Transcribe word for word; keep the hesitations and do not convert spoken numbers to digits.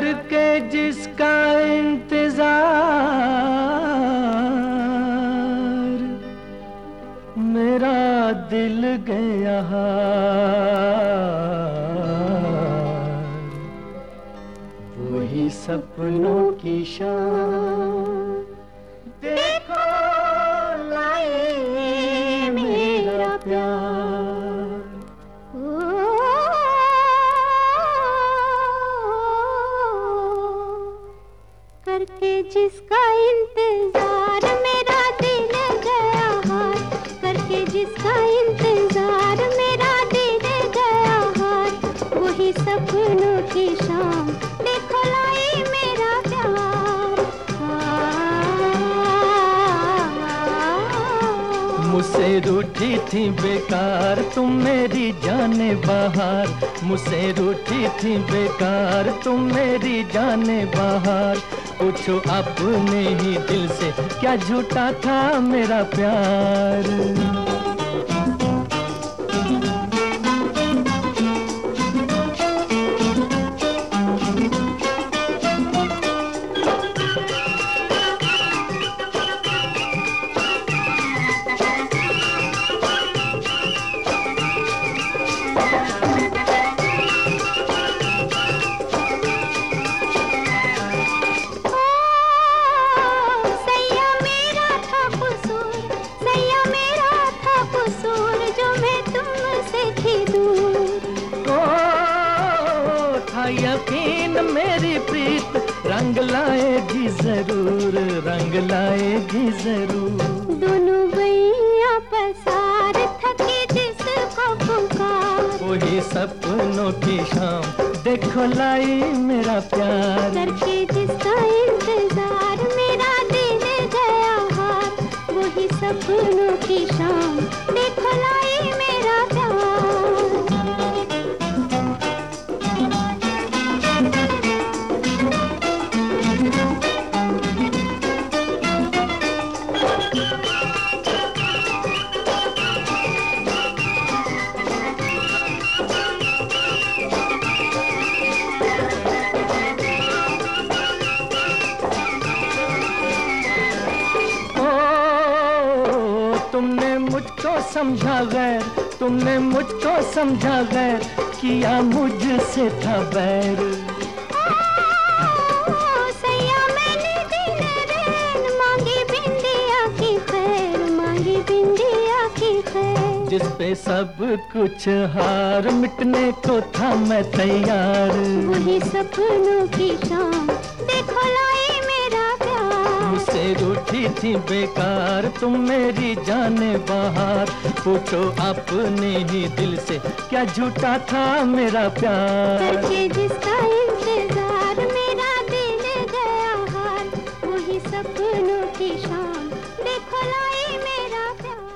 करके जिसका इंतजार मेरा दिल गया हार, वही सपनों की शान देखो लाए मेरा प्यार। करके जिसका इंतजार मेरा दिल गया हार, करके जिसका इंतजार मेरा दिल गया हार, वही सपनों की शाम देखो लाई मेरा प्यार। मुझसे रूठी थी बेकार तुम मेरी जाने बहार, मुझसे रूठी थी बेकार तुम मेरी जाने बहार। पूछो अपने ही दिल से क्या झूठा था मेरा प्यार। यकीन मेरी प्रीत रंग लाएगी जरूर, रंग लाएगी जरूर। दोनों भैया पसार थके जिसको पुकार, वही सपनों की शाम देखो लाई मेरा प्यार। करके जिसका इंतजार मेरा दिल गया हार, वही सपनों की शाम देखो लाई मेरा प्यार। तुमने मुझको समझा गैर, तुमने मुझको समझा गैर, किया मुझसे था बैर। सैया मैंने दिन रैन मांगी बिंदिया की खैर, मांगी बिंदिया की खैर। जिस पे सब कुछ हार मिटने को था मैं तैयार, वही सपनों की शाम देखो लाई मेरा प्यार। मुझसे रूठी थी बेकार तुम मेरी जाने बहार। पूछो अपने ही दिल से क्या झूठा था मेरा प्यार। करके जिसका इंतजार मेरा दिल गया हार, वही सपनों की शाम देखो लाई मेरा प्यार।